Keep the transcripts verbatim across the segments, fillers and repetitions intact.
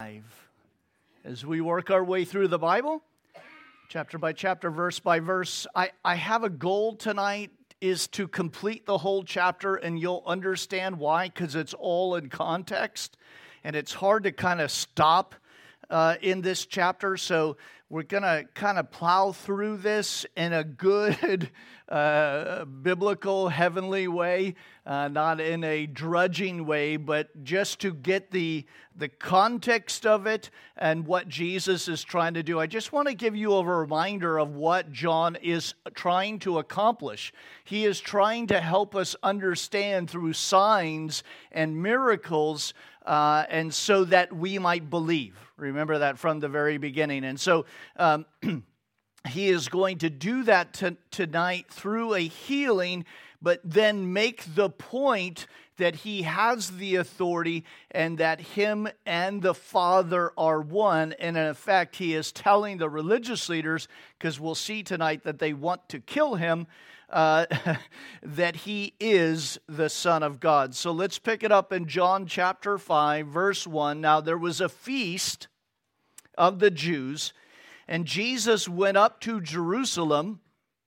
As we work our way through the Bible, chapter by chapter, verse by verse, I, I have a goal tonight is to complete the whole chapter, and you'll understand why, because it's all in context, and it's hard to kind of stop uh, in this chapter, so we're going to kind of plow through this in a good uh, biblical, heavenly way, uh, not in a drudging way, but just to get the the context of it and what Jesus is trying to do. I just want to give you a reminder of what John is trying to accomplish. He is trying to help us understand through signs and miracles, uh, and so that we might believe. Remember that from the very beginning. And so um, he is going to do that t- tonight through a healing, but then make the point that he has the authority and that him and the Father are one. And in effect, he is telling the religious leaders, because we'll see tonight that they want to kill him, uh, that he is the Son of God. So let's pick it up in John chapter five, verse one. Now there was a feast of the Jews, and Jesus went up to Jerusalem.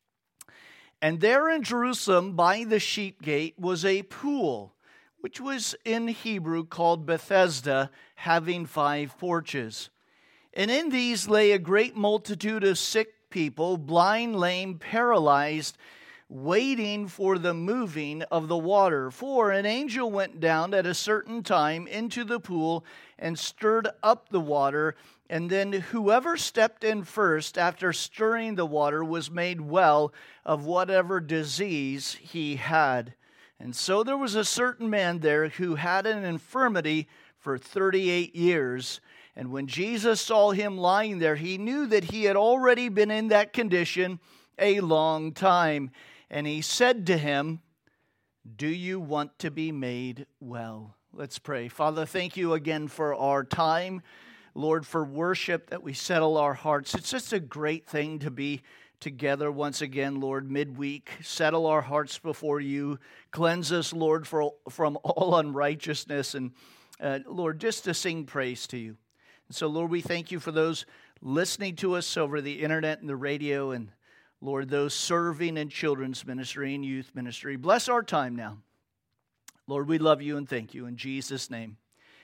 And there in Jerusalem, by the sheep gate, was a pool, which was in Hebrew called Bethesda, having five porches. And in these lay a great multitude of sick people, blind, lame, paralyzed, waiting for the moving of the water. For an angel went down at a certain time into the pool and stirred up the water. And then whoever stepped in first after stirring the water was made well of whatever disease he had. And so there was a certain man there who had an infirmity for thirty-eight years. And when Jesus saw him lying there, he knew that he had already been in that condition a long time. And he said to him, "Do you want to be made well?" Let's pray. Father, thank you again for our time. Lord, for worship, that we settle our hearts. It's just a great thing to be together once again, Lord, midweek. Settle our hearts before you. Cleanse us, Lord, for, from all unrighteousness. And, uh, Lord, just to sing praise to you. And so, Lord, we thank you for those listening to us over the internet and the radio. And, Lord, those serving in children's ministry and youth ministry. Bless our time now. Lord, we love you and thank you. In Jesus' name,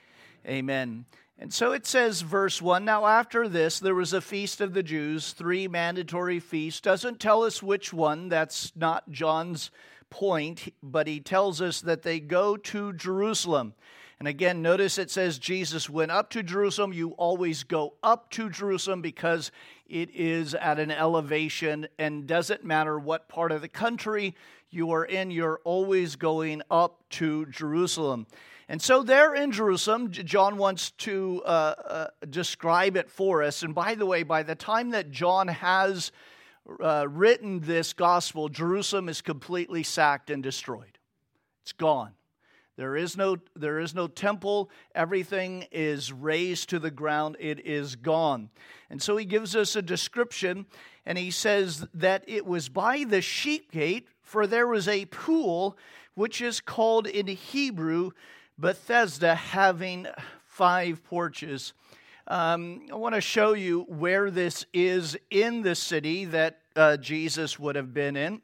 amen. And so it says, verse one, now after this, there was a feast of the Jews, three mandatory feasts. Doesn't tell us which one. That's not John's point, but he tells us that they go to Jerusalem. And again, notice it says Jesus went up to Jerusalem. You always go up to Jerusalem because it is at an elevation, and doesn't matter what part of the country you are in, you're always going up to Jerusalem. And so there in Jerusalem, John wants to uh, uh, describe it for us. And by the way, by the time that John has uh, written this gospel, Jerusalem is completely sacked and destroyed. It's gone. There is no, there is no temple. Everything is razed to the ground. It is gone. And so he gives us a description, and he says that it was by the sheep gate, for there was a pool, which is called in Hebrew Bethesda, having five porches. Um, I want to show you where this is in the city that uh, Jesus would have been in.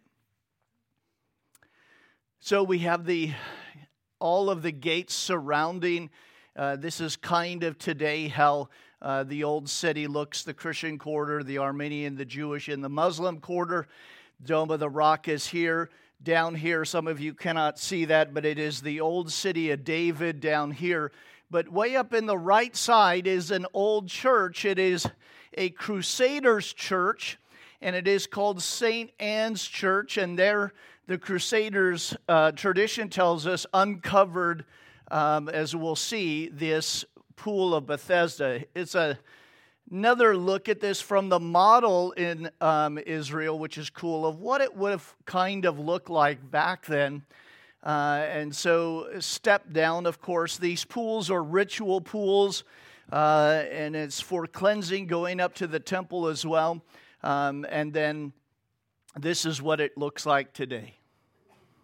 So we have the all of the gates surrounding. Uh, this is kind of today how uh, the old city looks, the Christian quarter, the Armenian, the Jewish, and the Muslim quarter. Dome of the Rock is here. Down here, some of you cannot see that, but it is the old city of David down here. But way up in the right side is an old church. It is a Crusaders church, and it is called Saint Anne's Church. And there, the Crusaders, uh, tradition tells us, uncovered, um, as we'll see, this pool of Bethesda. It's a Another look at this from the model in um, Israel, which is cool, of what it would have kind of looked like back then. Uh, and so step down, of course, these pools are ritual pools, uh, and it's for cleansing, going up to the temple as well. Um, and then this is what it looks like today.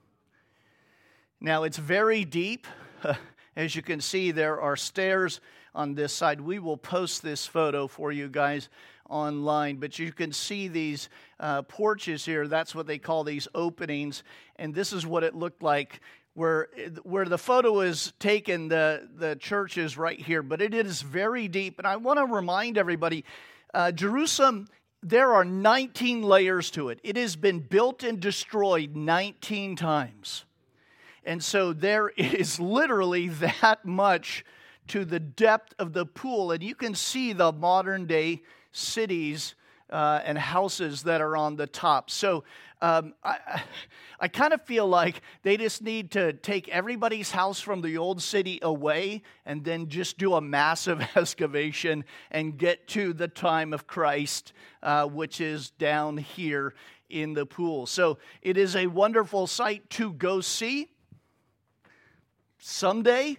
Now, it's very deep. As you can see, there are stairs on this side. We will post this photo for you guys online, but you can see these uh, porches here. That's what they call these openings, and this is what it looked like where where the photo is taken. The, the church is right here, but it is very deep, and I want to remind everybody, uh, Jerusalem, there are nineteen layers to it. It has been built and destroyed nineteen times. And so there is literally that much to the depth of the pool. And you can see the modern day cities uh, and houses that are on the top. So um, I, I kind of feel like they just need to take everybody's house from the old city away and then just do a massive excavation and get to the time of Christ, uh, which is down here in the pool. So it is a wonderful sight to go see. Someday,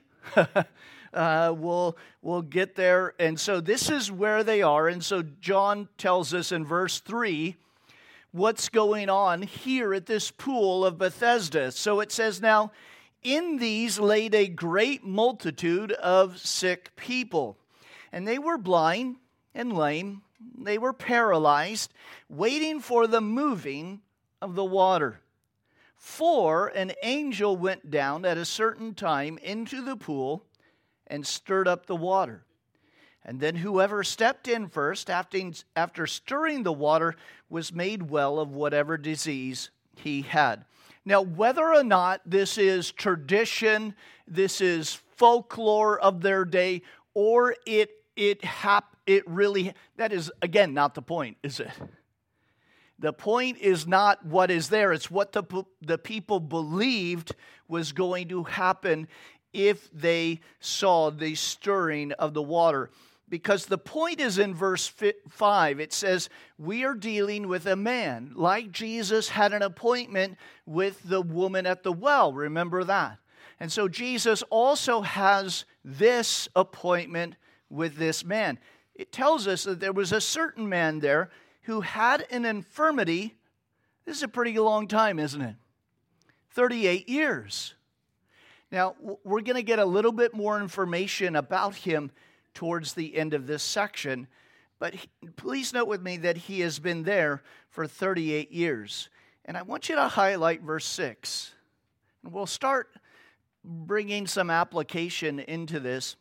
uh, we'll, we'll get there. And so this is where they are. And so John tells us in verse three what's going on here at this pool of Bethesda. So it says, now, in these laid a great multitude of sick people. And they were blind and lame. They were paralyzed, waiting for the moving of the water. For an angel went down at a certain time into the pool and stirred up the water. And then whoever stepped in first, after, after stirring the water, was made well of whatever disease he had. Now, whether or not this is tradition, this is folklore of their day, or it it hap, it really, that is, again, not the point, is it? The point is not what is there. It's what the, the people believed was going to happen if they saw the stirring of the water. Because the point is in verse five. It says, we are dealing with a man. Like Jesus had an appointment with the woman at the well. Remember that. And so Jesus also has this appointment with this man. It tells us that there was a certain man there who had an infirmity. This is a pretty long time, isn't it? thirty-eight years. Now, we're going to get a little bit more information about him towards the end of this section, but he, please note with me that he has been there for thirty-eight years. And I want you to highlight verse six. And we'll start bringing some application into this.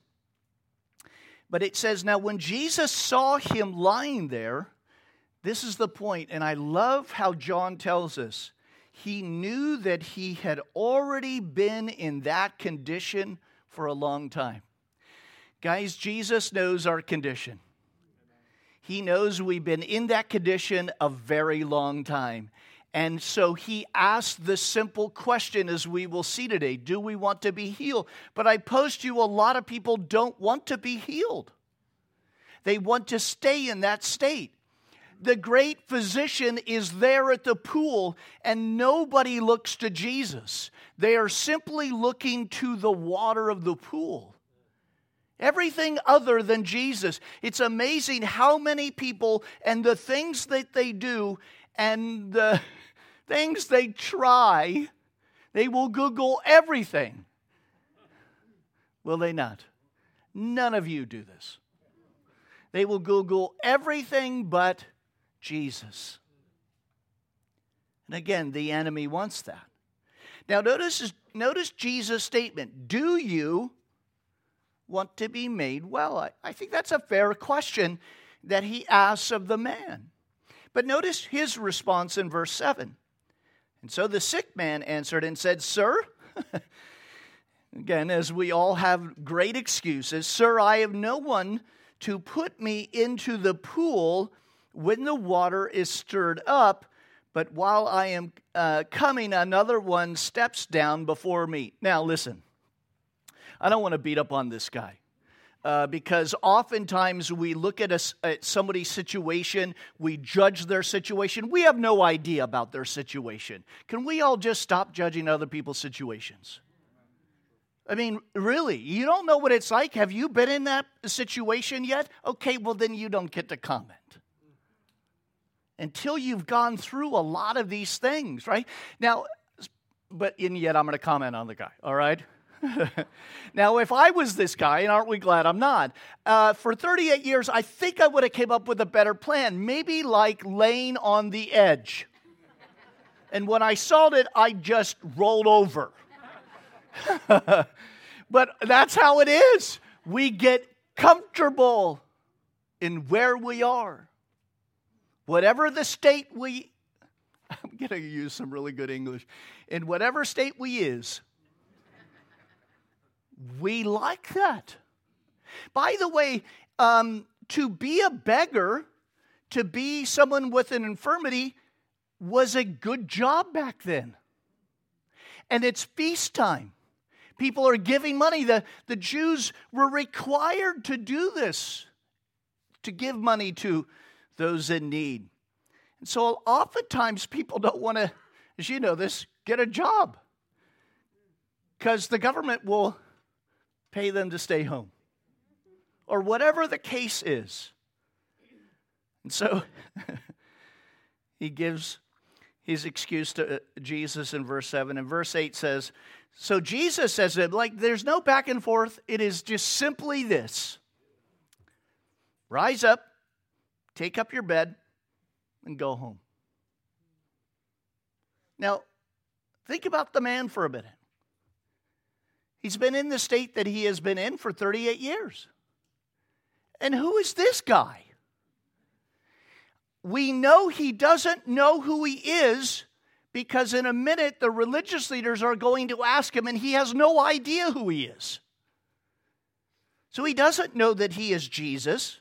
But it says, now when Jesus saw him lying there, this is the point, and I love how John tells us. He knew that he had already been in that condition for a long time. Guys, Jesus knows our condition. He knows we've been in that condition a very long time. And so he asked the simple question, as we will see today, do we want to be healed? But I pose to you, a lot of people don't want to be healed. They want to stay in that state. The great physician is there at the pool, and nobody looks to Jesus. They are simply looking to the water of the pool. Everything other than Jesus. It's amazing how many people and the things that they do and the things they try, they will Google everything. Will they not? None of you do this. They will Google everything but Jesus. And again, the enemy wants that. Now notice, notice Jesus' statement. Do you want to be made well? I, I think that's a fair question that he asks of the man. But notice his response in verse seven. And so the sick man answered and said, Sir, again, as we all have great excuses, Sir, I have no one to put me into the pool when the water is stirred up, but while I am uh, coming, another one steps down before me. Now listen, I don't want to beat up on this guy. Uh, because oftentimes we look at, a, at somebody's situation, we judge their situation. We have no idea about their situation. Can we all just stop judging other people's situations? I mean, really, you don't know what it's like? Have you been in that situation yet? Okay, well then you don't get to comment. Until you've gone through a lot of these things, right? Now, but and yet I'm going to comment on the guy, all right? Now, if I was this guy, and aren't we glad I'm not, uh, for thirty-eight years, I think I would have came up with a better plan. Maybe like laying on the edge. And when I saw it, I just rolled over. But that's how it is. We get comfortable in where we are. Whatever the state we, I'm going to use some really good English. In whatever state we is, we like that. By the way, um, to be a beggar, to be someone with an infirmity, was a good job back then. And it's feast time. People are giving money. The, the Jews were required to do this, to give money to those in need. And so oftentimes people don't want to, as you know this, get a job. Because the government will pay them to stay home. Or whatever the case is. And so he gives his excuse to Jesus in verse seven. And verse eight says, so Jesus says it like there's no back and forth. It is just simply this. Rise up, take up your bed, and go home. Now, think about the man for a minute. He's been in the state that he has been in for thirty-eight years. And who is this guy? We know he doesn't know who he is because in a minute the religious leaders are going to ask him and he has no idea who he is. So he doesn't know that he is Jesus.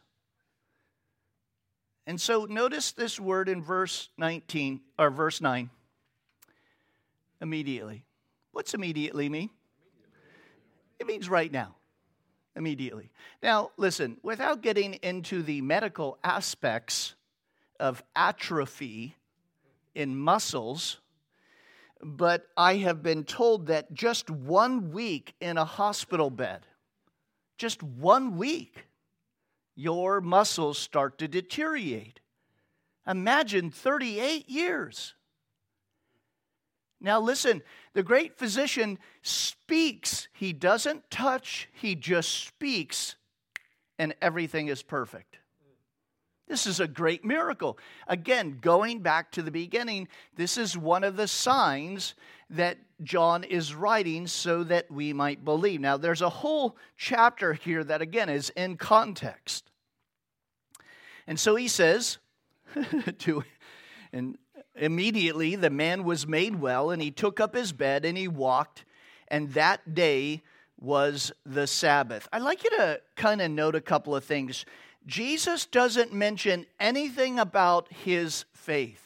And so notice this word in verse nineteen or verse nine. Immediately. What's immediately mean? It means right now. Immediately. Now, listen, without getting into the medical aspects of atrophy in muscles, but I have been told that just one week in a hospital bed, just one week, your muscles start to deteriorate. Imagine thirty-eight years. Now listen, the great physician speaks. He doesn't touch, he just speaks, and everything is perfect. This is a great miracle. Again, going back to the beginning, this is one of the signs that John is writing so that we might believe. Now, there's a whole chapter here that, again, is in context. And so he says, to, and immediately the man was made well, and he took up his bed, and he walked, and that day was the Sabbath. I'd like you to kind of note a couple of things. Jesus doesn't mention anything about his faith.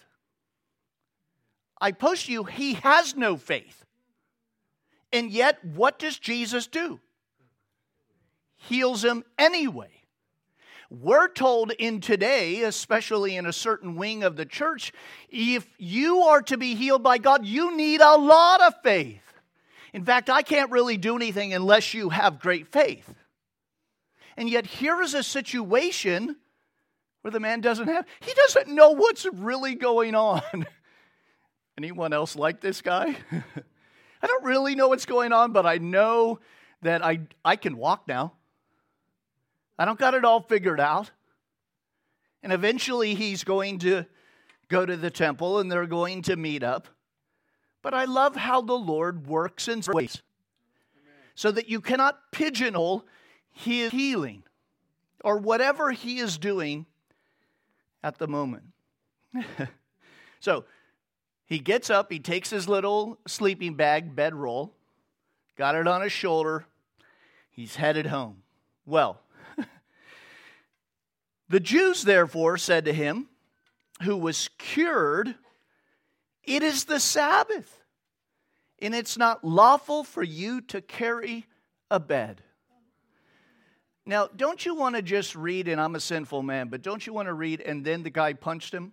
I post to you, he has no faith. And yet, what does Jesus do? Heals him anyway. We're told in today, especially in a certain wing of the church, if you are to be healed by God, you need a lot of faith. In fact, I can't really do anything unless you have great faith. And yet here is a situation where the man doesn't have, he doesn't know what's really going on. Anyone else like this guy? I don't really know what's going on, but I know that I, I can walk now. I don't got it all figured out. And eventually he's going to go to the temple and they're going to meet up. But I love how the Lord works in ways so that you cannot pigeonhole his healing or whatever he is doing at the moment. So he gets up, he takes his little sleeping bag, bedroll, got it on his shoulder, he's headed home. Well, the Jews therefore said to him, who was cured, it is the Sabbath, and it's not lawful for you to carry a bed. Now, don't you want to just read, and I'm a sinful man, but don't you want to read, and then the guy punched him?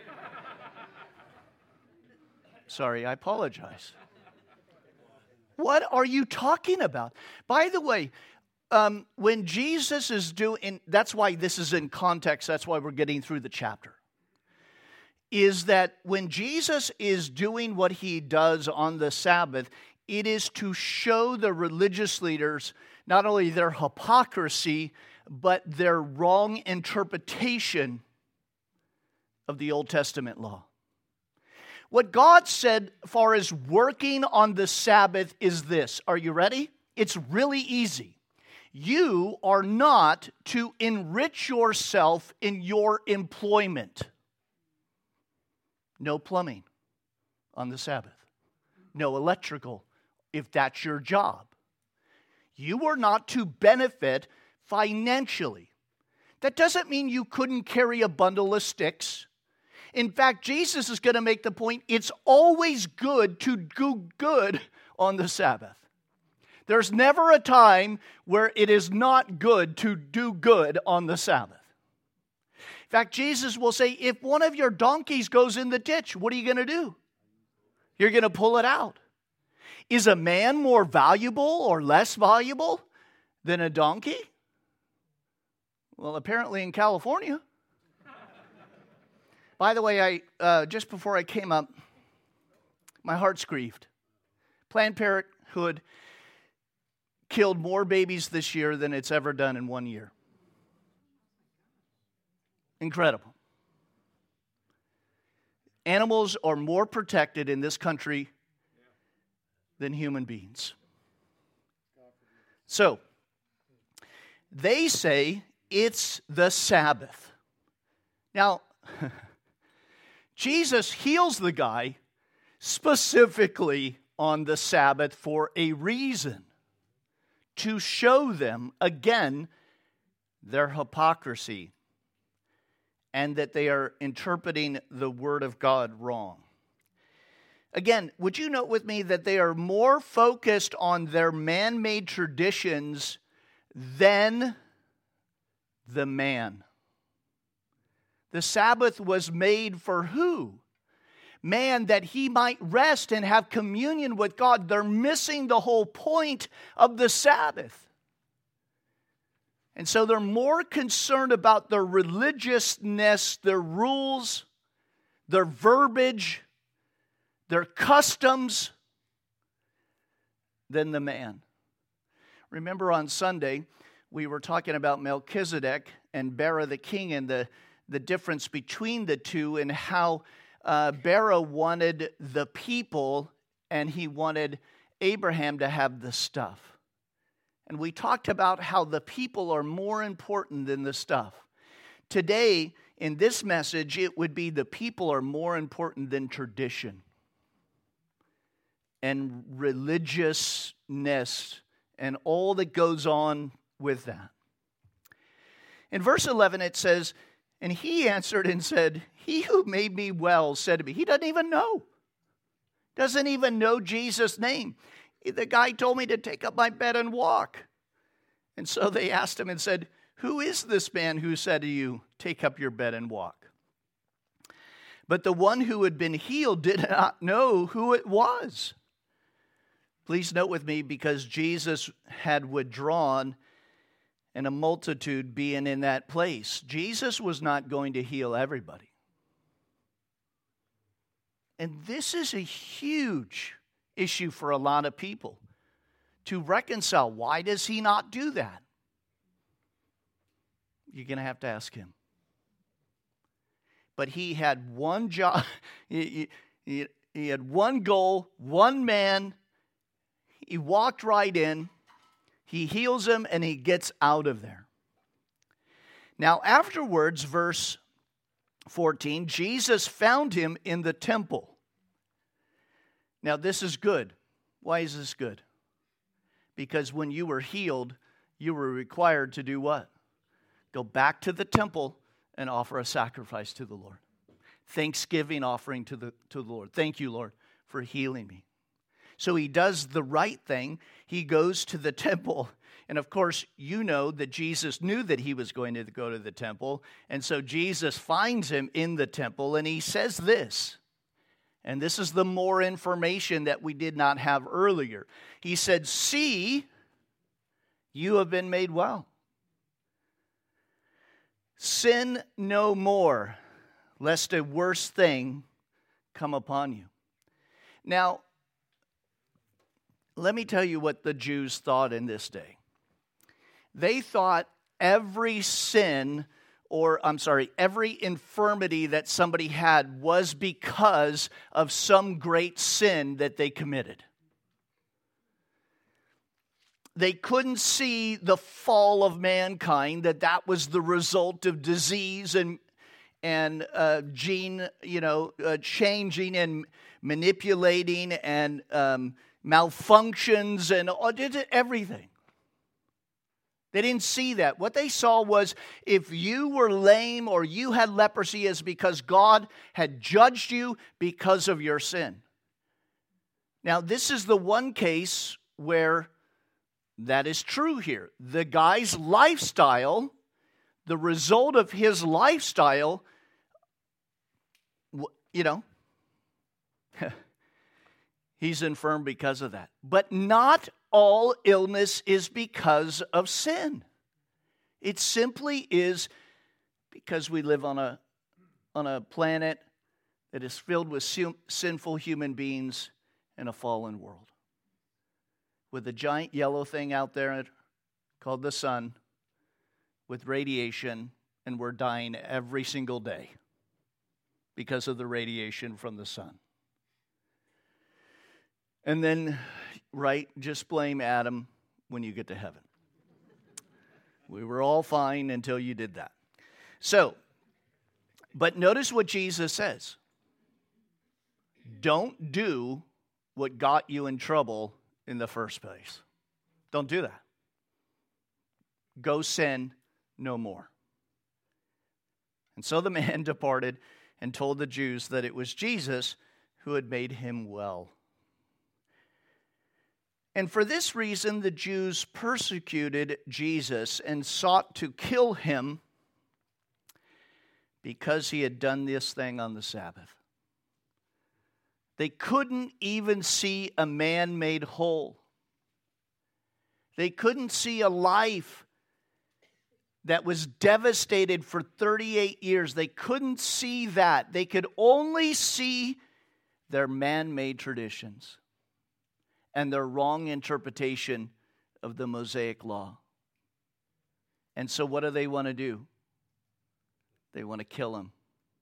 Sorry, I apologize. What are you talking about? By the way, um, when Jesus is doing, that's why this is in context, that's why we're getting through the chapter, is that when Jesus is doing what he does on the Sabbath, it is to show the religious leaders not only their hypocrisy, but their wrong interpretation of the Old Testament law. What God said as far as working on the Sabbath is this. Are you ready? It's really easy. You are not to enrich yourself in your employment. No plumbing on the Sabbath. No electrical, if that's your job. You are not to benefit financially. That doesn't mean you couldn't carry a bundle of sticks. In fact, Jesus is going to make the point, it's always good to do good on the Sabbath. There's never a time where it is not good to do good on the Sabbath. In fact, Jesus will say, if one of your donkeys goes in the ditch, what are you going to do? You're going to pull it out. Is a man more valuable or less valuable than a donkey? Well, apparently in California. By the way, I uh, just before I came up, my heart's grieved. Planned Parenthood killed more babies this year than it's ever done in one year. Incredible. Animals are more protected in this country than human beings. So, they say it's the Sabbath. Now, Jesus heals the guy specifically on the Sabbath for a reason. To show them, again, their hypocrisy and that they are interpreting the Word of God wrong. Again, would you note with me that they are more focused on their man-made traditions than the man? The Sabbath was made for who? Man, that he might rest and have communion with God. They're missing the whole point of the Sabbath. And so they're more concerned about their religiousness, their rules, their verbiage, their customs, than the man. Remember on Sunday, we were talking about Melchizedek and Bera the king and the, the difference between the two and how uh, Bera wanted the people and he wanted Abraham to have the stuff. And we talked about how the people are more important than the stuff. Today, in this message, it would be the people are more important than tradition and religiousness and all that goes on with that. In verse eleven, it says, and he answered and said, he who made me well said to me, he doesn't even know. Doesn't even know Jesus' name. The guy told me to take up my bed and walk. And so they asked him and said, who is this man who said to you, take up your bed and walk? But the one who had been healed did not know who it was. Please note with me, because Jesus had withdrawn and a multitude being in that place. Jesus was not going to heal everybody. And this is a huge issue for a lot of people to reconcile. Why does he not do that? You're going to have to ask him. But he had one job, he, he, he had one goal, one man. He walked right in, he heals him, and he gets out of there. Now afterwards, verse fourteen, Jesus found him in the temple. Now this is good. Why is this good? Because when you were healed, you were required to do what? Go back to the temple and offer a sacrifice to the Lord. Thanksgiving offering to the, to the Lord. Thank you, Lord, for healing me. So he does the right thing. He goes to the temple. And of course, you know that Jesus knew that he was going to go to the temple. And so Jesus finds him in the temple and he says this. And this is the more information that we did not have earlier. He said, see, you have been made well. Sin no more, lest a worse thing come upon you. Now, let me tell you what the Jews thought in this day. They thought every sin, or I'm sorry, every infirmity that somebody had was because of some great sin that they committed. They couldn't see the fall of mankind, that that was the result of disease and and uh, gene, you know, uh, changing and manipulating and um, malfunctions and all, everything. They didn't see that. What they saw was if you were lame or you had leprosy, is because God had judged you because of your sin. Now, this is the one case where that is true here. The guy's lifestyle, the result of his lifestyle, you know, he's infirm because of that. But not all illness is because of sin. It simply is because we live on a, on a planet that is filled with sin, sinful human beings in a fallen world. With a giant yellow thing out there called the sun, with radiation, and we're dying every single day because of the radiation from the sun. And then, right, just blame Adam when you get to heaven. We were all fine until you did that. So, but notice what Jesus says. Don't do what got you in trouble in the first place. Don't do that. Go sin no more. And so the man departed and told the Jews that it was Jesus who had made him well. And for this reason, the Jews persecuted Jesus and sought to kill him because he had done this thing on the Sabbath. They couldn't even see a man made whole. They couldn't see a life that was devastated for thirty-eight years. They couldn't see that. They could only see their man-made traditions and their wrong interpretation of the Mosaic law. And so what do they want to do? They want to kill him.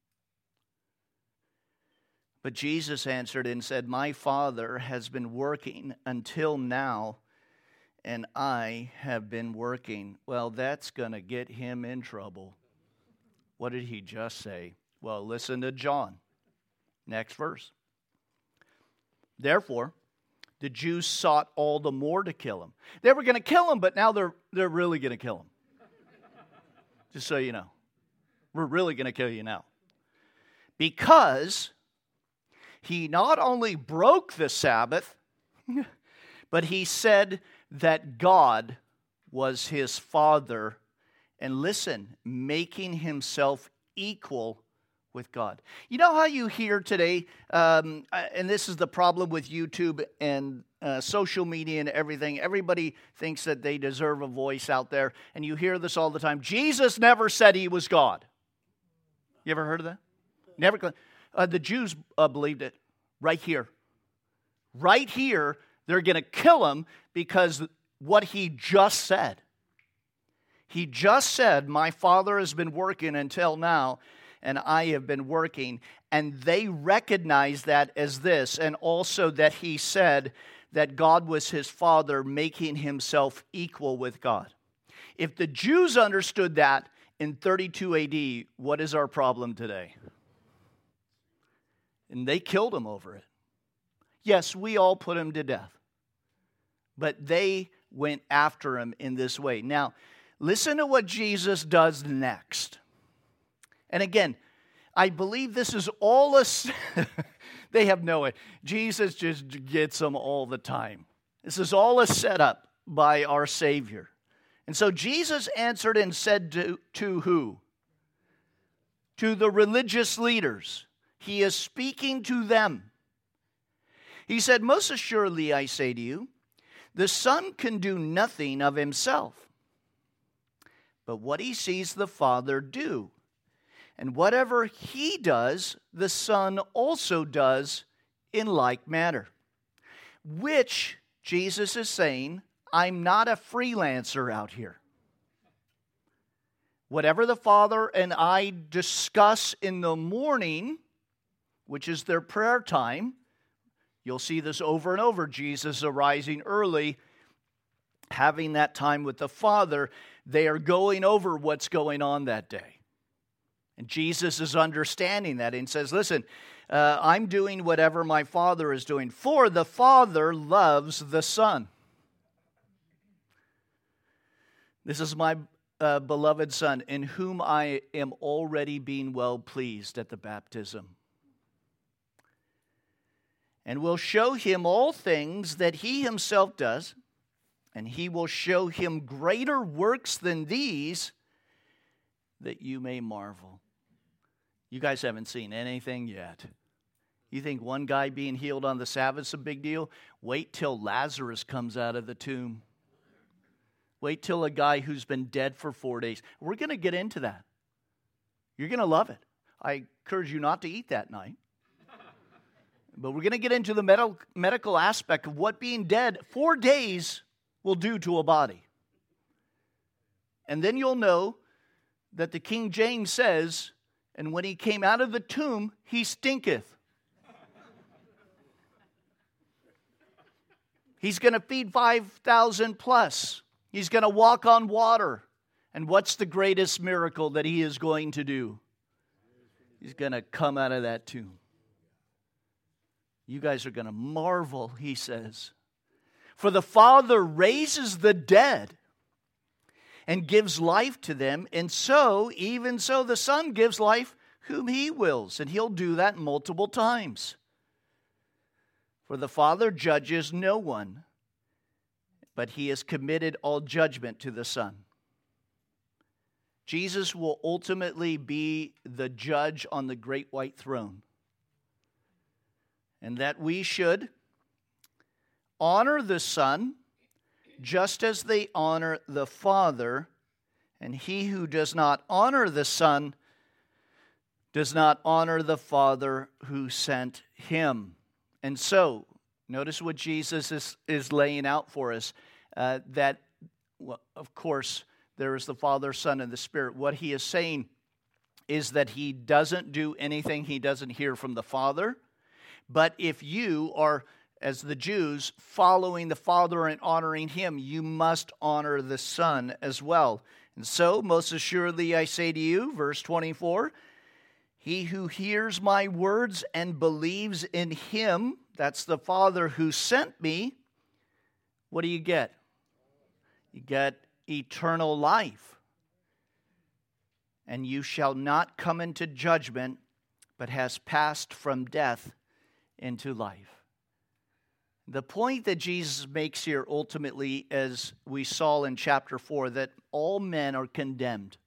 But Jesus answered and said, "My Father has been working until now, and I have been working." Well, that's going to get him in trouble. What did he just say? Well, listen to John. Next verse. Therefore, the Jews sought all the more to kill him. They were going to kill him, but now they're, they're really going to kill him. Just so you know. We're really going to kill you now. Because he not only broke the Sabbath, but he said that God was his Father. And listen, making himself equal with God. You know how you hear today, um, and this is the problem with YouTube and uh, social media and everything. Everybody thinks that they deserve a voice out there. And you hear this all the time. Jesus never said he was God. You ever heard of that? Never. Uh, the Jews uh, believed it right here. Right here, they're going to kill him because what he just said. He just said, "My Father has been working until now, and I have been working." And they recognize that as this, and also that he said that God was his Father, making himself equal with God. If the Jews understood that in thirty-two A D, what is our problem today? And they killed him over it. Yes, we all put him to death. But they went after him in this way. Now, listen to what Jesus does next. And again, I believe this is all a... They have no way. Jesus just gets them all the time. This is all a setup by our Savior. And so Jesus answered and said to, to who? To the religious leaders. He is speaking to them. He said, "Most assuredly I say to you, the Son can do nothing of himself, but what he sees the Father do. And whatever he does, the Son also does in like manner. Which Jesus is saying, I'm not a freelancer out here. Whatever the Father and I discuss in the morning, which is their prayer time, you'll see this over and over. Jesus arising early, having that time with the Father. They are going over what's going on that day. And Jesus is understanding that and says, listen, uh, I'm doing whatever my Father is doing. For the Father loves the Son. This is my uh, beloved Son, in whom I am already being well pleased at the baptism. And will show him all things that he himself does, and he will show him greater works than these, that you may marvel. You guys haven't seen anything yet. You think one guy being healed on the Sabbath is a big deal? Wait till Lazarus comes out of the tomb. Wait till a guy who's been dead for four days. We're going to get into that. You're going to love it. I encourage you not to eat that night. But we're going to get into the med- medical aspect of what being dead four days will do to a body. And then you'll know that the King James says, and when he came out of the tomb, he stinketh. He's going to feed five thousand plus. He's going to walk on water. And what's the greatest miracle that he is going to do? He's going to come out of that tomb. You guys are going to marvel, he says. For the Father raises the dead and gives life to them, and so, even so, the Son gives life whom he wills, and he'll do that multiple times. For the Father judges no one, but he has committed all judgment to the Son. Jesus will ultimately be the judge on the great white throne. And that we should honor the Son just as they honor the Father. And he who does not honor the Son does not honor the Father who sent him. And so, notice what Jesus is, is laying out for us. Uh, that, well, of course, there is the Father, Son, and the Spirit. What he is saying is that he doesn't do anything he doesn't hear from the Father. But if you are, as the Jews, following the Father and honoring him, you must honor the Son as well. And so, most assuredly I say to you, verse twenty-four, he who hears my words and believes in him, that's the Father who sent me, what do you get? You get eternal life. And you shall not come into judgment, but has passed from death into life. The point that Jesus makes here ultimately, as we saw in chapter four, that all men are condemned.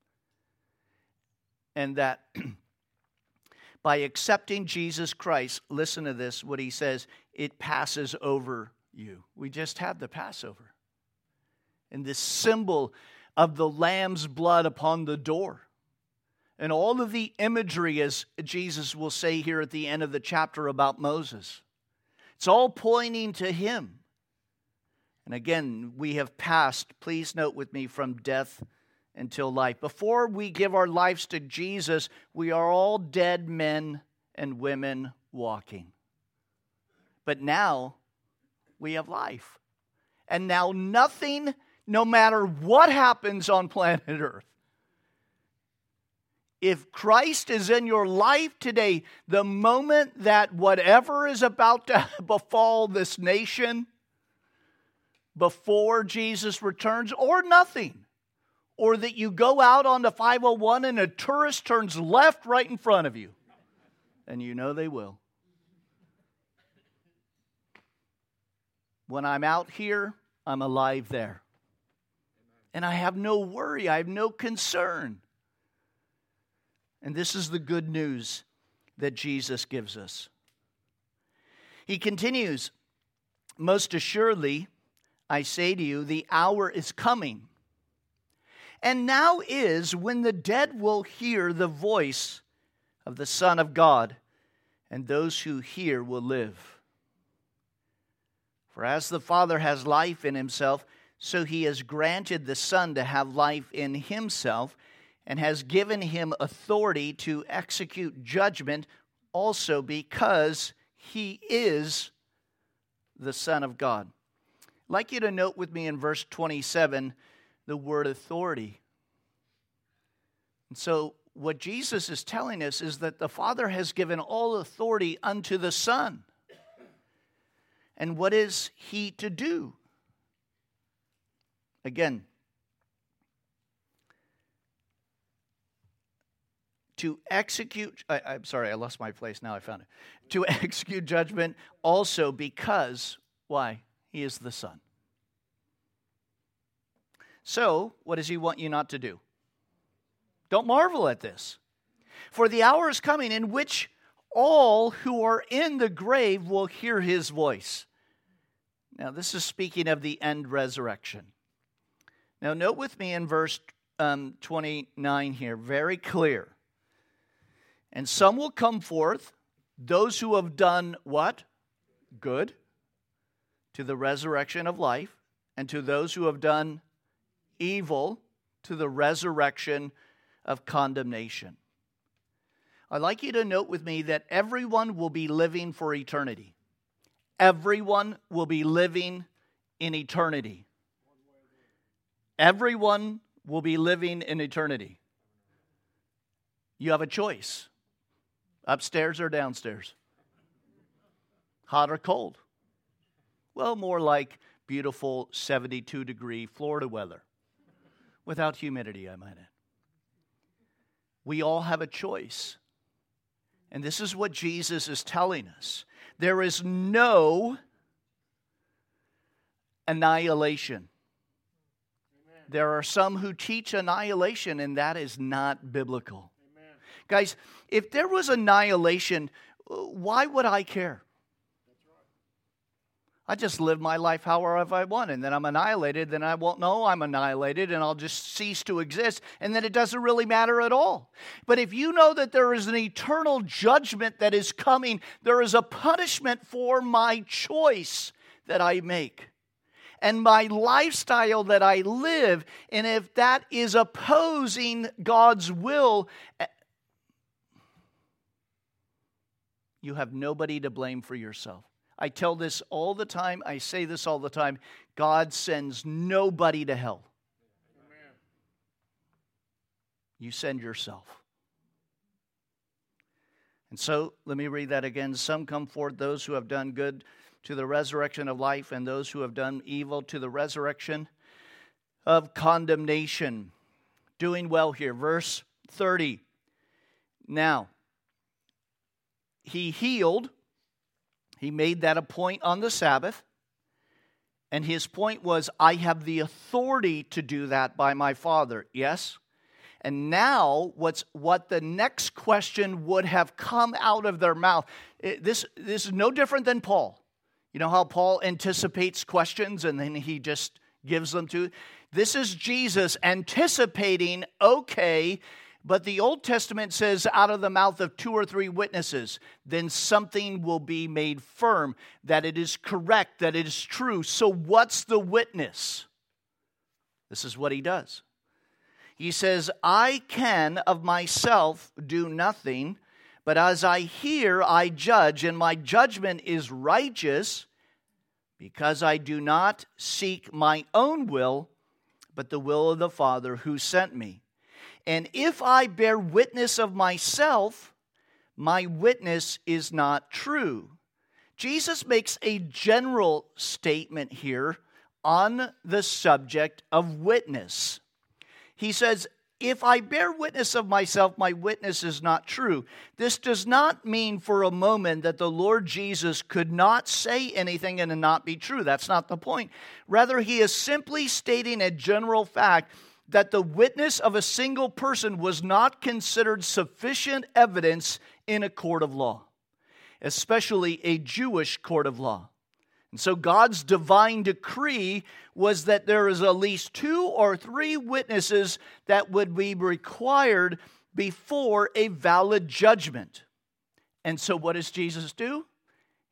And that by accepting Jesus Christ, listen to this, what he says, it passes over you. We just had the Passover. And this symbol of the Lamb's blood upon the door. And all of the imagery, as Jesus will say here at the end of the chapter about Moses. It's all pointing to him. And again, we have passed, please note with me, from death until life. Before we give our lives to Jesus, we are all dead men and women walking. But now, we have life. And now nothing, no matter what happens on planet Earth, if Christ is in your life today, the moment that whatever is about to befall this nation before Jesus returns, or nothing, or that you go out on the five oh one and a tourist turns left right in front of you, and you know they will. When I'm out here, I'm alive there. And I have no worry, I have no concern. And this is the good news that Jesus gives us. He continues, most assuredly, I say to you, the hour is coming. And now is when the dead will hear the voice of the Son of God, and those who hear will live. For as the Father has life in himself, so he has granted the Son to have life in himself, and has given him authority to execute judgment also because he is the Son of God. I'd like you to note with me in verse twenty-seven the word authority. And so what Jesus is telling us is that the Father has given all authority unto the Son. And what is he to do? Again, to execute, I, I'm sorry, I lost my place, now I found it. To execute judgment also because, why? He is the Son. So, what does he want you not to do? Don't marvel at this. For the hour is coming in which all who are in the grave will hear his voice. Now, this is speaking of the end resurrection. Now, note with me in verse um, twenty-nine here, very clear. And some will come forth, those who have done what? Good, to the resurrection of life, and to those who have done evil, to the resurrection of condemnation. I'd like you to note with me that everyone will be living for eternity. Everyone will be living in eternity. Everyone will be living in eternity. You have a choice. Upstairs or downstairs? Hot or cold? Well, more like beautiful seventy-two degree Florida weather. Without humidity, I might add. We all have a choice. And this is what Jesus is telling us. There is no annihilation. Amen. There are some who teach annihilation, and that is not biblical. Amen. Guys, if there was annihilation, why would I care? I just live my life however I want, and then I'm annihilated, then I won't know I'm annihilated, and I'll just cease to exist, and then it doesn't really matter at all. But if you know that there is an eternal judgment that is coming, there is a punishment for my choice that I make, and my lifestyle that I live, and if that is opposing God's will, you have nobody to blame for yourself. I tell this all the time. I say this all the time. God sends nobody to hell. Amen. You send yourself. And so, let me read that again. Some come forth, those who have done good to the resurrection of life, and those who have done evil to the resurrection of condemnation. Doing well here. Verse thirty. Now, he healed. He made that a point on the Sabbath. And his point was, I have the authority to do that by my Father. Yes? And now, what's what the next question would have come out of their mouth. It, this, this is no different than Paul. You know how Paul anticipates questions and then he just gives them to? This is Jesus anticipating, okay, but the Old Testament says, out of the mouth of two or three witnesses, then something will be made firm, that it is correct, that it is true. So what's the witness? This is what he does. He says, I can of myself do nothing, but as I hear, I judge, and my judgment is righteous, because I do not seek my own will, but the will of the Father who sent me. And if I bear witness of myself, my witness is not true. Jesus makes a general statement here on the subject of witness. He says, if I bear witness of myself, my witness is not true. This does not mean for a moment that the Lord Jesus could not say anything and it not be true. That's not the point. Rather, he is simply stating a general fact that the witness of a single person was not considered sufficient evidence in a court of law, especially a Jewish court of law. And so God's divine decree was that there is at least two or three witnesses that would be required before a valid judgment. And so what does Jesus do?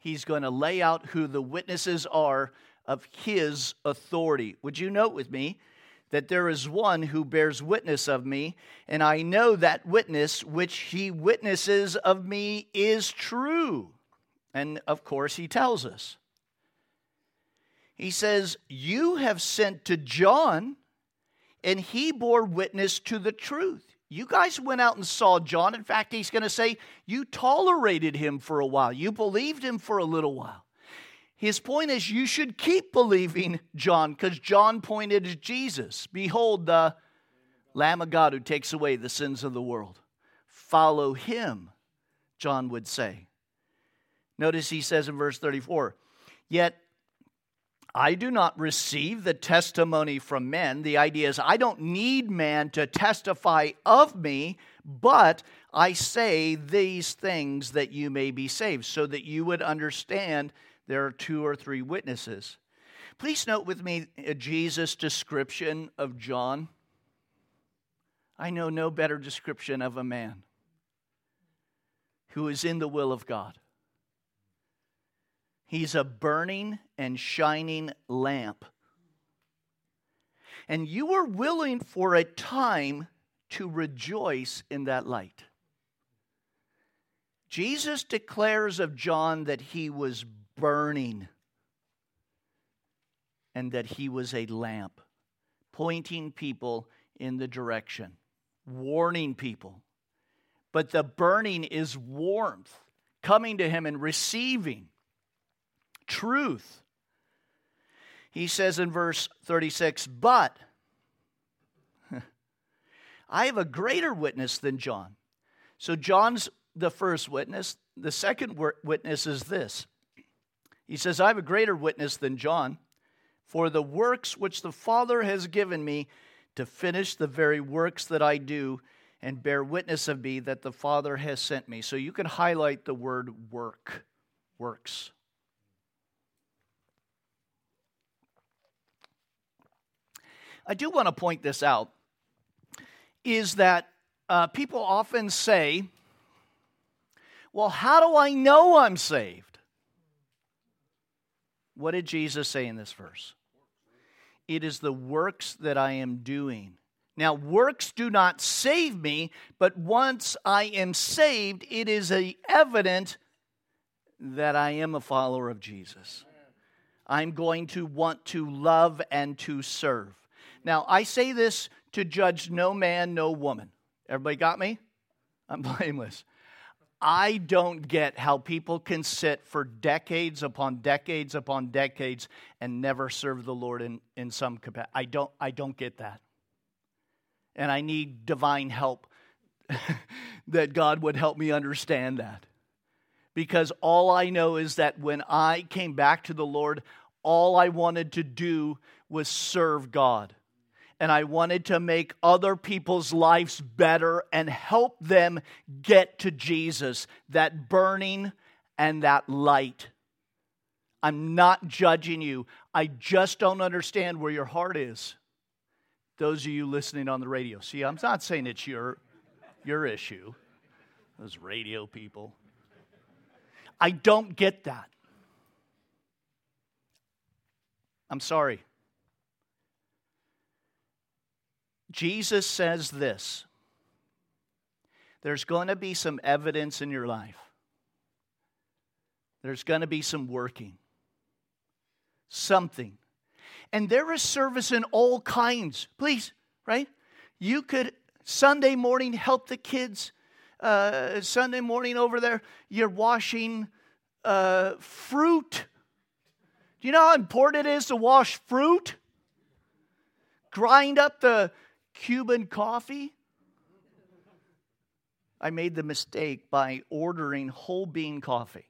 he's going to lay out who the witnesses are of his authority. Would you note with me that there is one who bears witness of me, and I know that witness which he witnesses of me is true. And of course, he tells us. He says, you have sent to John, and he bore witness to the truth. You guys went out and saw John. In fact, he's going to say, you tolerated him for a while. You believed him for a little while. His point is, you should keep believing John, because John pointed to Jesus. Behold, the Lamb of God who takes away the sins of the world. Follow him, John would say. Notice he says in verse thirty-four, yet I do not receive the testimony from men. The idea is, I don't need man to testify of me, but I say these things that you may be saved, so that you would understand there are two or three witnesses. Please note with me Jesus' description of John. I know no better description of a man who is in the will of God. He's a burning and shining lamp. And you were willing for a time to rejoice in that light. Jesus declares of John that he was burning and that he was a lamp, pointing people in the direction, warning people. But the burning is warmth, coming to him and receiving truth. He says in verse thirty-six, but I have a greater witness than John. So John's the first witness. The second witness is this. He says, I have a greater witness than John, for the works which the Father has given me to finish the very works that I do and bear witness of me that the Father has sent me. So you can highlight the word work, works. I do want to point this out, is that uh, people often say, well, how do I know I'm saved? What did Jesus say in this verse? It is the works that I am doing. Now, works do not save me, but once I am saved, it is a evident that I am a follower of Jesus. I'm going to want to love and to serve. Now, I say this to judge no man, no woman. Everybody got me? I'm blameless. I don't get how people can sit for decades upon decades upon decades and never serve the Lord in, in some capacity. I don't, I don't get that. And I need divine help that God would help me understand that. Because all I know is that when I came back to the Lord, all I wanted to do was serve God. And I wanted to make other people's lives better and help them get to Jesus, that burning and that light. I'm not judging you. I just don't understand where your heart is. Those of you listening on the radio. See, I'm not saying it's your, your issue. Those radio people. I don't get that. I'm sorry. Jesus says this. There's going to be some evidence in your life. There's going to be some working. Something. And there is service in all kinds. Please, right? You could Sunday morning help the kids. Uh, Sunday morning over there, you're washing uh, fruit. Do you know how important it is to wash fruit? Grind up the Cuban coffee. I made the mistake by ordering whole bean coffee,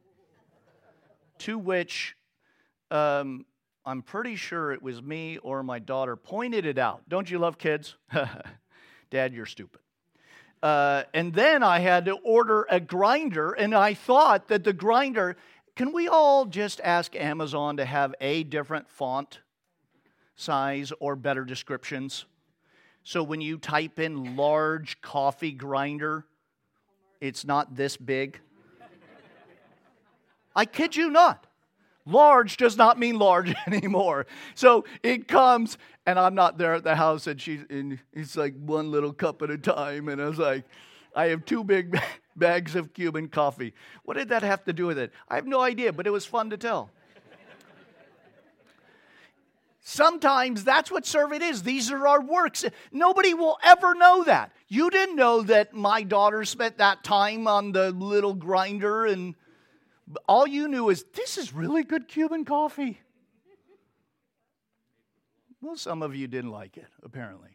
to which um, I'm pretty sure it was me or my daughter pointed it out. Don't you love kids? Dad, you're stupid. Uh, and then I had to order a grinder, and I thought that the grinder, can we all just ask Amazon to have a different font size or better descriptions? So when you type in large coffee grinder, it's not this big. I kid you not. Large does not mean large anymore. So it comes, and I'm not there at the house, and she's and it's like one little cup at a time. And I was like, I have two big bags of Cuban coffee. What did that have to do with it? I have no idea, but it was fun to tell. Sometimes that's what serving is. These are our works. Nobody will ever know that. You didn't know that my daughter spent that time on the little grinder, and all you knew is, this is really good Cuban coffee. Well, some of you didn't like it, apparently.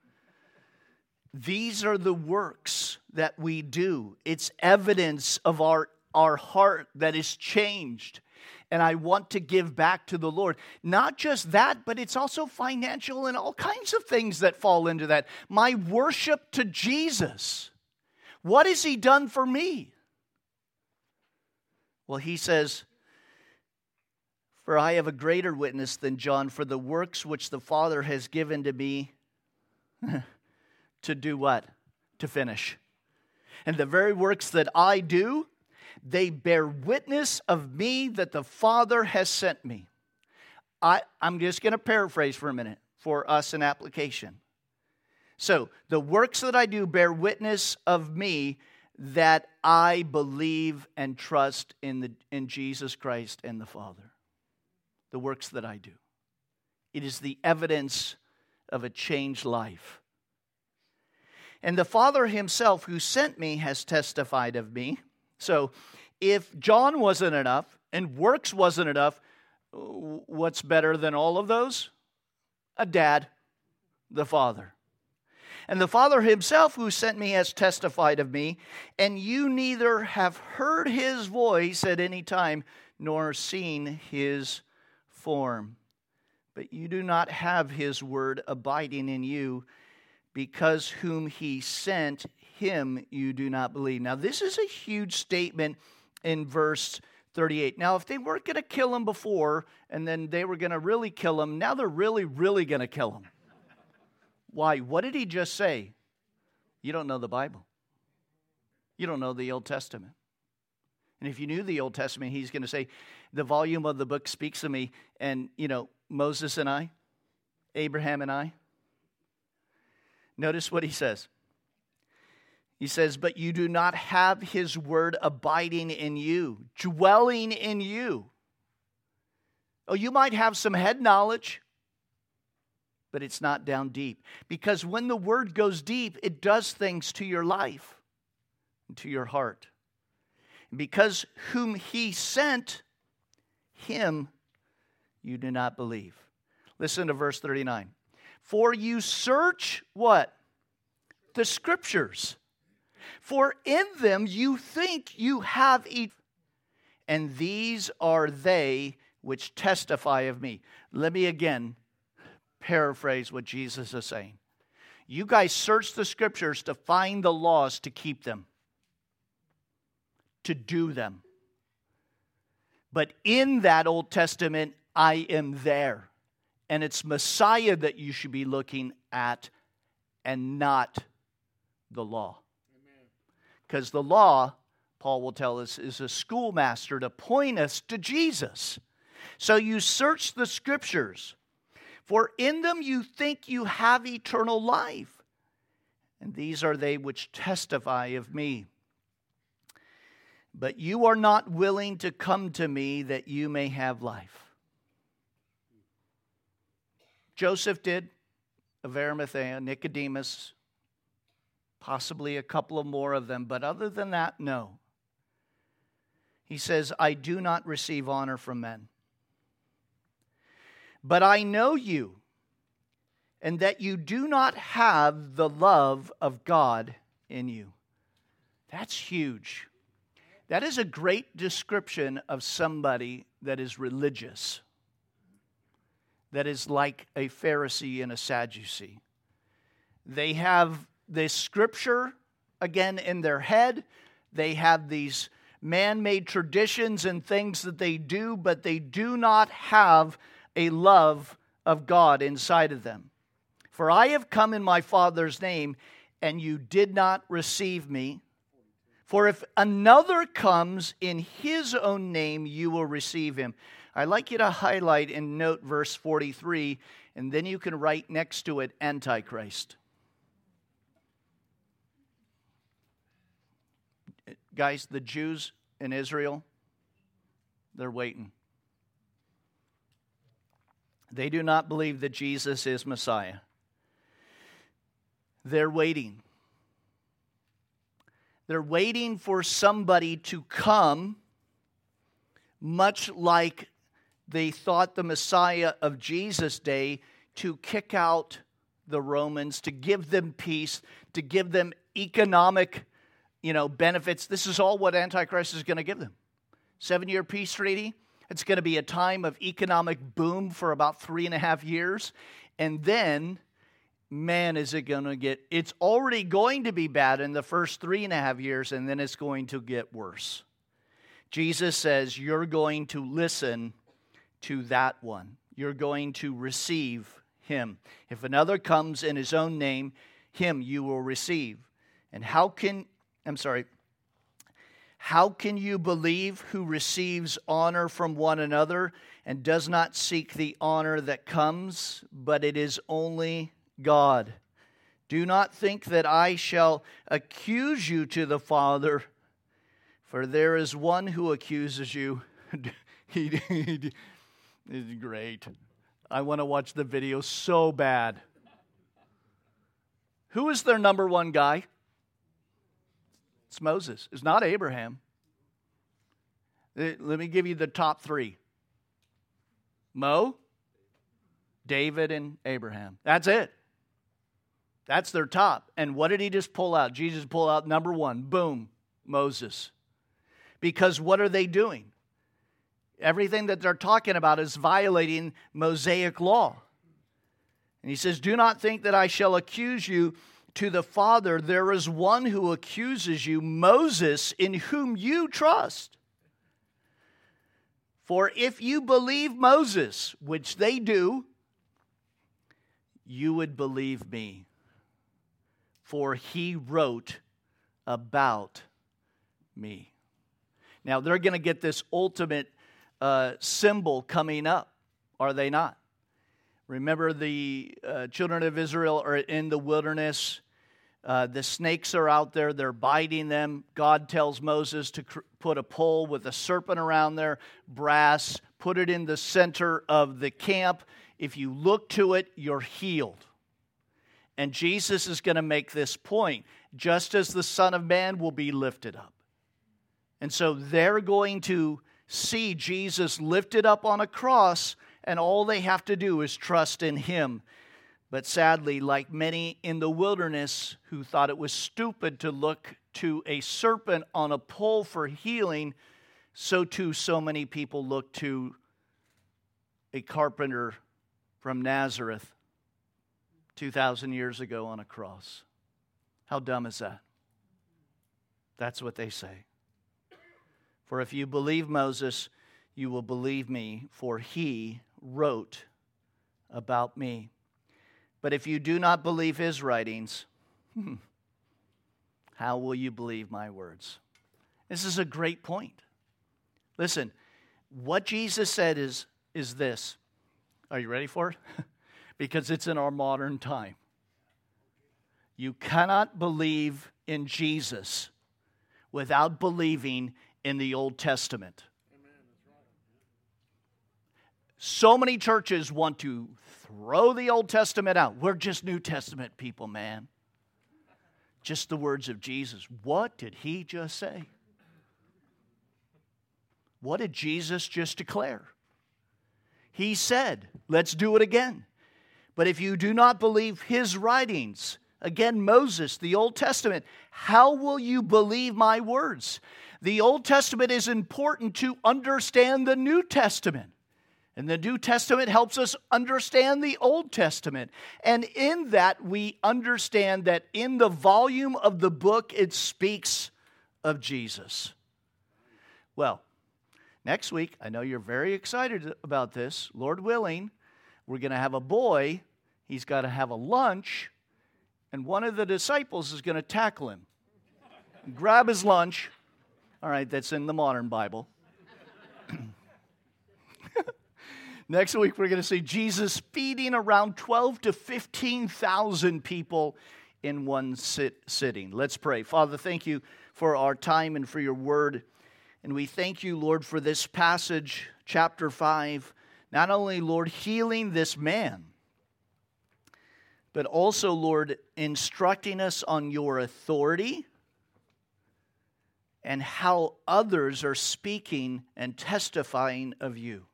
These are the works that we do. It's evidence of our, our heart that is changed. And I want to give back to the Lord. Not just that, but it's also financial and all kinds of things that fall into that. My worship to Jesus. What has He done for me? Well, He says, for I have a greater witness than John, for the works which the Father has given to me to do what? To finish. And the very works that I do, they bear witness of me that the Father has sent me. I, I'm just going to paraphrase for a minute for us in application. So, the works that I do bear witness of me that I believe and trust in, the, in Jesus Christ and the Father. The works that I do. It is the evidence of a changed life. And the Father Himself who sent me has testified of me. So, if John wasn't enough and works wasn't enough, what's better than all of those? A dad, the Father. And the Father Himself who sent me has testified of me, and you neither have heard His voice at any time, nor seen His form. But you do not have His word abiding in you, because whom He sent, Him you do not believe. Now, this is a huge statement in verse thirty-eight. Now, if they weren't going to kill Him before, and then they were going to really kill Him, now they're really, really going to kill Him. Why? What did He just say? You don't know the Bible. You don't know the Old Testament. And if you knew the Old Testament, He's going to say, the volume of the book speaks of me, and, you know, Moses and I, Abraham and I. Notice what He says. He says, but you do not have His word abiding in you, dwelling in you. Oh, you might have some head knowledge, but it's not down deep. Because when the word goes deep, it does things to your life and to your heart. And because whom He sent, Him you do not believe. Listen to verse thirty-nine. For you search what? The Scriptures. For in them you think you have eternal life, and these are they which testify of me. Let me again paraphrase what Jesus is saying. You guys search the Scriptures to find the laws to keep them, to do them. But in that Old Testament, I am there. And it's Messiah that you should be looking at and not the law. Because the law, Paul will tell us, is a schoolmaster to point us to Jesus. So you search the Scriptures, for in them you think you have eternal life. And these are they which testify of me. But you are not willing to come to me that you may have life. Joseph did, of Arimathea, Nicodemus, possibly a couple of more of them, but other than that, no. He says, I do not receive honor from men. But I know you, and that you do not have the love of God in you. That's huge. That is a great description of somebody that is religious, that is like a Pharisee and a Sadducee. They have this Scripture, again, in their head. They have these man-made traditions and things that they do, but they do not have a love of God inside of them. For I have come in my Father's name, and you did not receive me. For if another comes in his own name, you will receive him. I'd like you to highlight and note verse forty-three, and then you can write next to it, Antichrist. Guys, the Jews in Israel, they're waiting. They do not believe that Jesus is Messiah. They're waiting. They're waiting for somebody to come, much like they thought the Messiah of Jesus' day, to kick out the Romans, to give them peace, to give them economic, you know, benefits. This is all what Antichrist is going to give them. Seven-year peace treaty. It's going to be a time of economic boom for about three and a half years. And then, man, is it going to get, it's already going to be bad in the first three and a half years, and then it's going to get worse. Jesus says, you're going to listen to that one. You're going to receive him. If another comes in his own name, him you will receive. And how can, I'm sorry, how can you believe who receives honor from one another and does not seek the honor that comes, but it is only God? Do not think that I shall accuse you to the Father, for there is one who accuses you. he, he, it's great. I want to watch the video so bad. Who is their number one guy? It's Moses. It's not Abraham. Let me give you the top three. Mo, David, and Abraham. That's it. That's their top. And what did he just pull out? Jesus pulled out number one. Boom. Moses. Because what are they doing? Everything that they're talking about is violating Mosaic law. And he says, do not think that I shall accuse you to the Father. There is one who accuses you, Moses, in whom you trust. For if you believe Moses, which they do, you would believe me. For he wrote about me. Now, they're going to get this ultimate uh, symbol coming up, are they not? Remember, the uh, children of Israel are in the wilderness. Uh, the snakes are out there. They're biting them. God tells Moses to cr- put a pole with a serpent around there, brass, put it in the center of the camp. If you look to it, you're healed. And Jesus is going to make this point, just as the Son of Man will be lifted up. And so they're going to see Jesus lifted up on a cross, and all they have to do is trust in him. But sadly, like many in the wilderness who thought it was stupid to look to a serpent on a pole for healing, so too so many people look to a carpenter from Nazareth two thousand years ago on a cross. How dumb is that? That's what they say. For if you believe Moses, you will believe me, for he wrote about me. But if you do not believe his writings, hmm, how will you believe my words? This is a great point. Listen, what Jesus said is, is this. Are you ready for it? Because it's in our modern time. You cannot believe in Jesus without believing in the Old Testament. So many churches want to throw the Old Testament out. We're just New Testament people, man. Just the words of Jesus. What did he just say? What did Jesus just declare? He said, let's do it again. But if you do not believe his writings, again, Moses, the Old Testament, how will you believe my words? The Old Testament is important to understand the New Testament. And the New Testament helps us understand the Old Testament. And in that, we understand that in the volume of the book, it speaks of Jesus. Well, next week, I know you're very excited about this. Lord willing, we're going to have a boy. He's got to have a lunch. And one of the disciples is going to tackle him. grab his lunch. All right, that's in the modern Bible. Next week, we're going to see Jesus feeding around twelve to fifteen thousand people in one sit- sitting. Let's pray. Father, thank you for our time and for your word. And we thank you, Lord, for this passage, chapter five. Not only, Lord, healing this man, but also, Lord, instructing us on your authority and how others are speaking and testifying of you.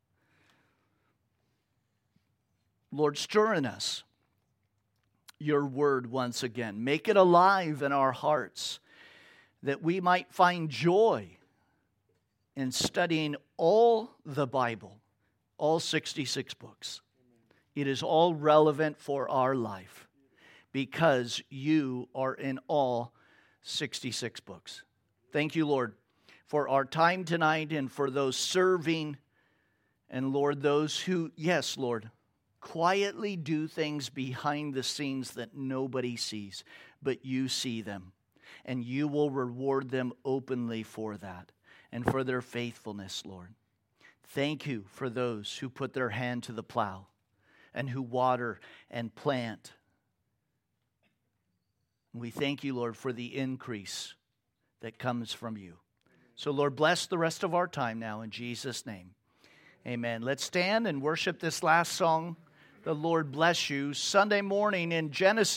Lord, stir in us your word once again. Make it alive in our hearts that we might find joy in studying all the Bible, all sixty-six books. It is all relevant for our life because you are in all sixty-six books. Thank you, Lord, for our time tonight and for those serving and, Lord, those who, yes, Lord, quietly do things behind the scenes that nobody sees, but you see them, and you will reward them openly for that and for their faithfulness, Lord. Thank you for those who put their hand to the plow and who water and plant. We thank you, Lord, for the increase that comes from you. So, Lord, bless the rest of our time now in Jesus' name. Amen. Let's stand and worship this last song. The Lord bless you. Sunday morning in Genesis.